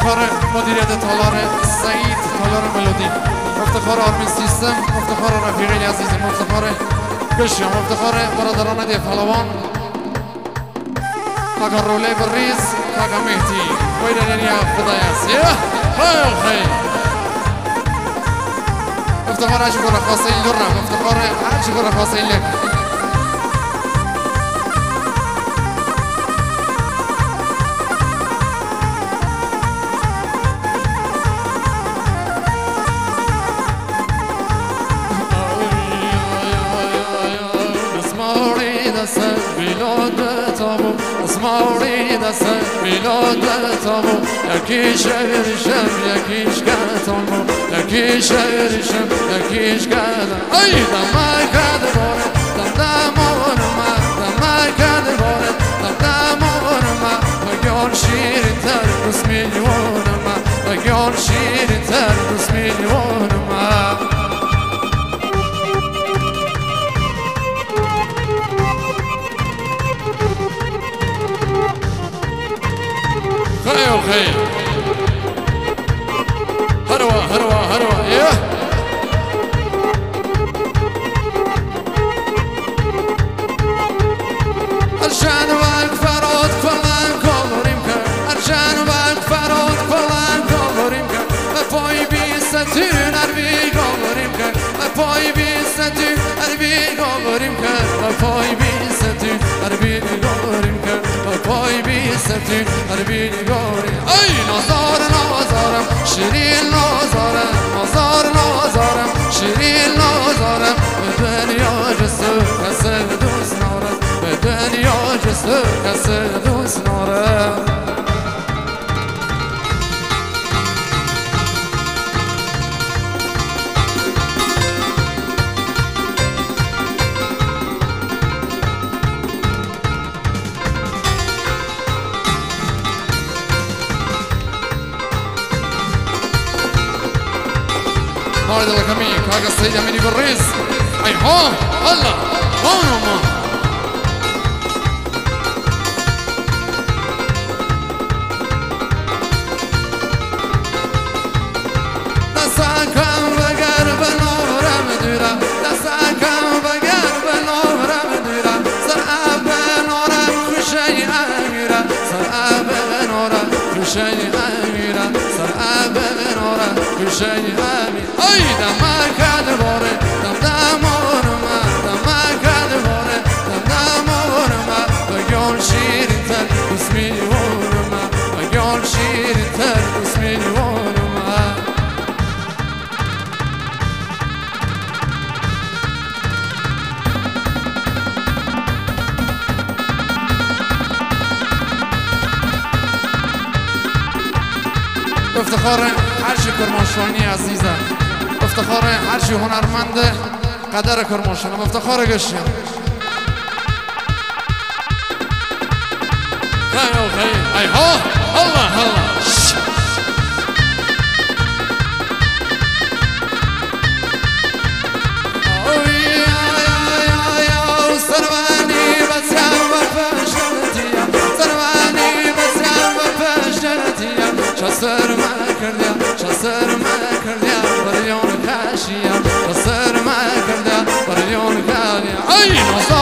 افتخار مدیریت تالار سعید تالار ملودی، افتخار آرمین سیستم، افتخار رفیقی عزیزم، افتخار گشم، افتخار برادران دی پهلوان، کاکا روله بریز، کاکا مهدی ویدنیا خدای است. خیل خیل افتخار هرچی گره خواسته این دورم، افتخار هرچی گره خواسته این لک. اسماری دست میلاد تامو یکی شهرشم یکیش گتامو یکی شهرشم یکیش گتام ای دم کرده باره دم کرده باره دم بگیان شیرین تر دوست میلیونم بگیان شیرین تر دوست میلیونم خير خير هروة هروة هروة ايه ارشان وانك فرود كلان كولوريم كر ارشان وانك فرود كلان كولوريم كر افوي بيستون اربي كولوريم كر افوي بيستون اربي كولوريم كر افوي بيستون اربي كولوريم كر افوي بيستون اربي كولوريم ای نازار نازارم شیرین نازارم نازار نازارم شیرین نازارم به دنیا جسو کسی دوست نارم به دنیا جسو کسی دوست نارم هاي دلك امين كاكا السيد اميني بالريس اي هون الله هون هون دستاكم بقرب نورم دورم دستاكم بقرب نورم دورم سرعب نورم خوشي اميرم سرعب نورم خوشي اميرم سرعب نورم خوشي اميرم ای دم کرده باره دم کرده باره دم بگیان شیرین تر دوست میلیونم بگیان شیرین تر دوست میلیونم افتخار هرچی کرمانشاهی عزیزم، افتخار هرچی هنرمند قدر کرمانشاهی، افتخار گشتیم خیلی خیلی ای ها الله الله سروانی بسیار و پشتنتیم سروانی بسیار و پشتنتیم شسر مکردیم شسر مکردیم بریون کشیم شسر مکردیم بریون کشیم ای